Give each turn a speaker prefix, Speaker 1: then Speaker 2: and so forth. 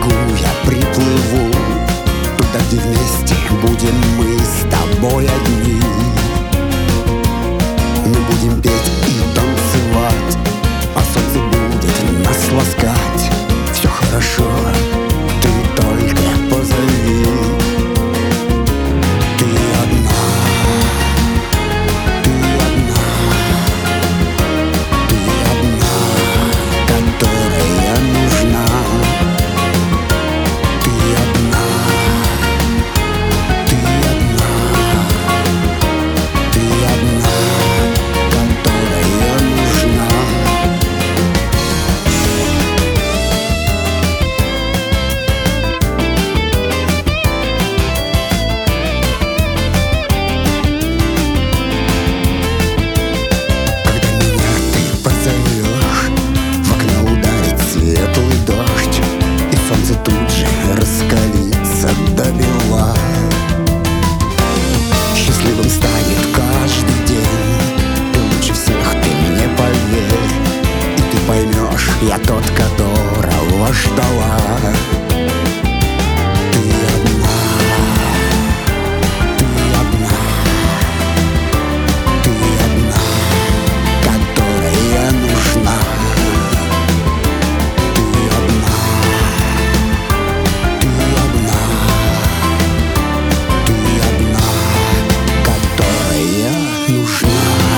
Speaker 1: берегу я приплыву, туда, где вместе будем мы с тобой одни. Мы будем петь и танцевать, а солнце будет нас ласкать. Все хорошо, ты только позови. Ты одна, ты одна, ты одна, которая нужна. Ты одна, ты одна, ты одна, которая нужна. В окно ударит светлый дождь, и солнце тут же раскалится до бела. Счастливым станет каждый день, ты лучше всех, ты мне поверь. И ты поймешь, я тот, которого ждала. Ты одна, ты одна, ты одна, которая нужна. Ты одна, ты одна, ты одна, которая нужна.